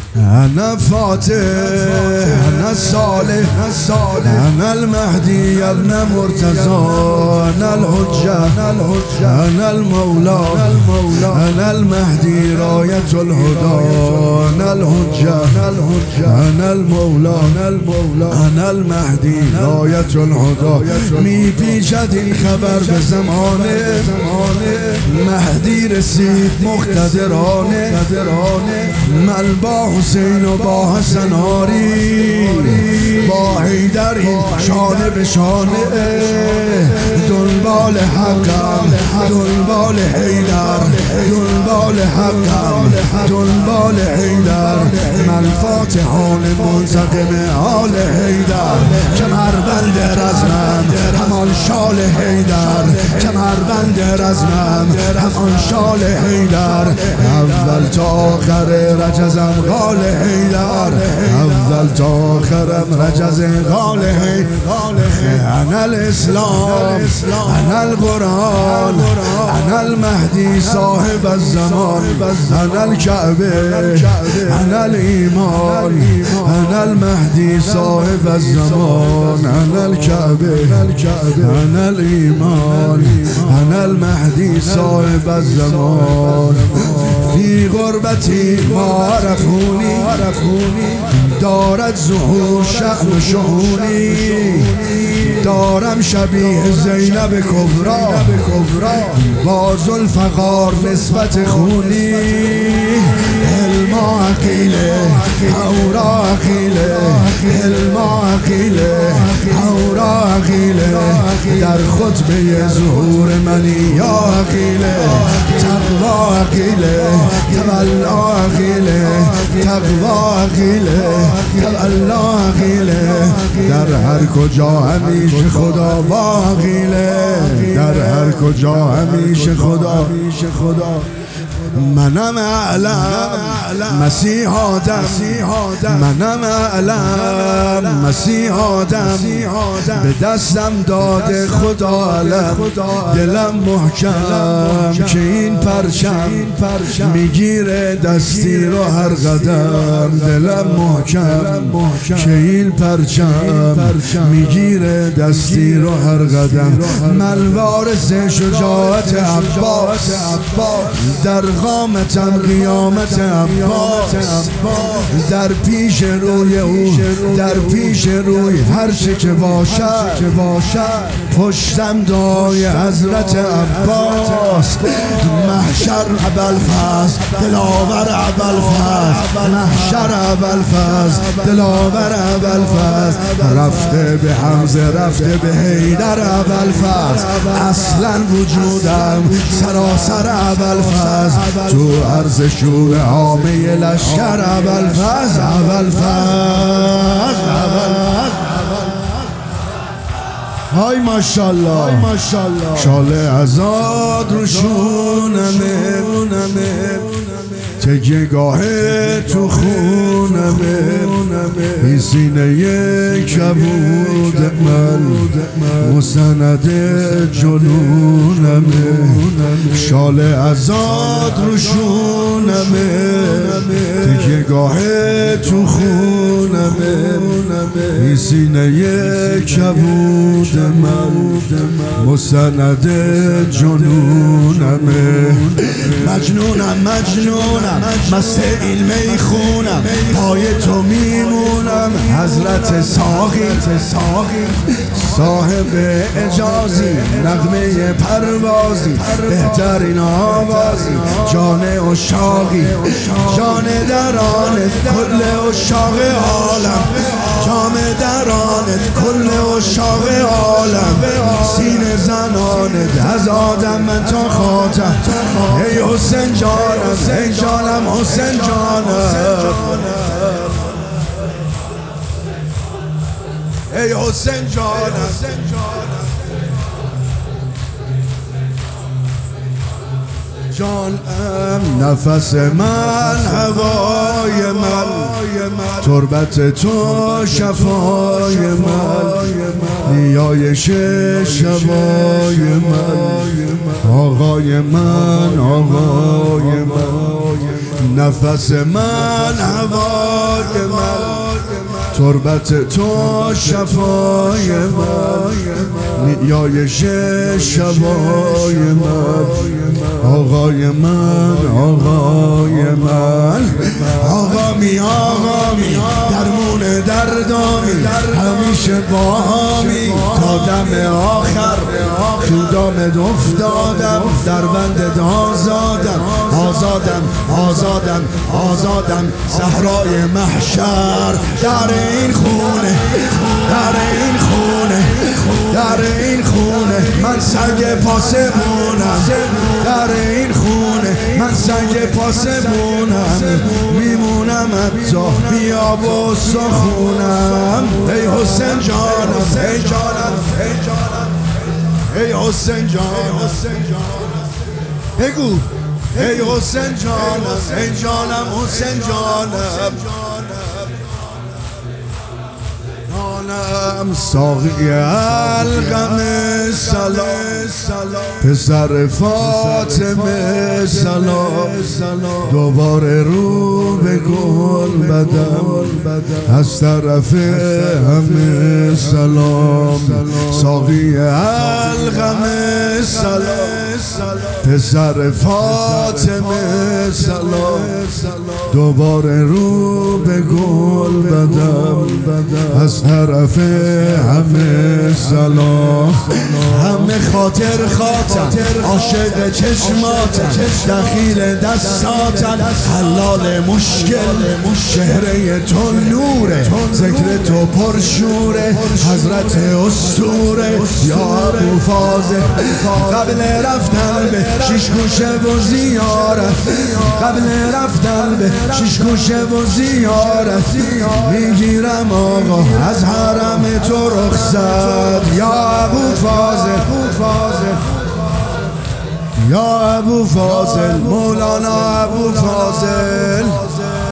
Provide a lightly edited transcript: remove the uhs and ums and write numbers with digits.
أنا فاتح أنا الصالح أنا المهدي يا ابن مرتضى أنا الحجة أنا المولى أنا المهدي راية الهدى أنا الحجة أنا المولى أنا المهدي راية الهدى می پیچد این خبر به زمانه مهدی رسید مقتدرانه من با حسین و با حسن آری با حیدری شانه به شانه دنبال حقم دنبال حیدر دنبال حقم دنبال حیدر من فاتحان منتقم آل حیدر کمربند رزمم همان شال حیدر کمربند رزمم همان شال حیدر اول تا آخر رجزم قال حیدر اول تا آخرم رجز قال حیدر انا الاسلام انا القرآن انا المهدی صاحب الزمان انا الكعبه انا الایمان انا المهدی صاحب الزمان انا الكعبه انا الایمان انا المهدی صاحب الزمان في غربتي ما عرفوني دارد ظهور شأن شؤوني دارم شبیه زینب کبرا با ذوالفقار نسبت خونی علما عقیله اورا عقیله علما عقیله اورا عقیله در خطبه ظهور منی یا عقیله تقوا عقیله تولا عقیله تقوا عقیله تولا عقیله در هر کجا همیشه خدا باقیله در هر کجا همیشه خدا منم اعلم مسیح آدم منم اعلم مسیح آدم به دستم داده خدا علم دلم محکم که این پرچم میگیره دستی رو هر قدم دلم محکم که این پرچم میگیره دستی رو هر قدم من وارث شجاعت عباس در قامتم قیامت عباس در پیش روی او در پیش روی هر چه که باشد پشتم دعای حضرت عباس محشر ابوالفضل دلاور ابوالفضل محشر ابوالفضل دلاور ابوالفضل رفته به حمزه رفته به حیدر ابوالفضل اصلا وجودم سراسر ابوالفضل تو عرض شور حامه لشکر ابوالفضل های ماشاءالله شال ازاد رو شونمه تکیهگاه تو خونمه این سینه کبود من مستند جنونمه شال ازاد رو شونمه تکیهگاه تو خونمه این سینه کبود من مستند جنونمه مجنونم مست این میخونم پای تو میمونم حضرت ساقی صاحب اجازی نغمه پروازی بهترین آوازی جان عشاقی جان درانت کل عشاق عالم جام درانت کل عشاق عالم سینه زنانت از آدم من تا خاتم ای حسین جانم ای جانم حسین جانم ای حسین جانم جانم نفس من هوای من تربت تو شفای من نیایش شبای من آقای من نفس من هوای من، تربت تو شفای من، نیایش شبای من، آقای من، آقای من، آقامی آقامی درمون دردامی، همیشه با همی تا دم آخر، تو دامت افتادم، در بندت آزادم، آزادم آزادم آزادم، صحرای محشر، در این خونه، در این خونه، در این خونه من سنگ پاسبونم، در این خونه من سنگ پاسبونم، میمونم حتی بیاب و سخونم. ای حسین جانم، ای جانم، ای جانم، ای حسین جانم، بگو ای حسین جانم، ای جانم حسین جانم، ساقی القم سلام، پسر فاطمه سلام، دوباره رو به گل بدم، از طرف همه سلام. ساقی القم سلام، پسر فاطمه سلام، دوباره رو به گل بدم، از طرف همه سلام. همه خاطر خاطر عاشق چشماتن، دخیل دستاتن، حلال مشکل، چهره تو نوره، ذکر تو پرشوره، حضرت اسطوره یا ابو فاضل. قبل رفتن به شیش گوشه و زیارت، قبل رفتن به شیش گوشه و زیارت، میگیرم آقا از حرم تو رخصت، یا ابو فاضل، یا ابو فاضل، مولانا ابو فاضل.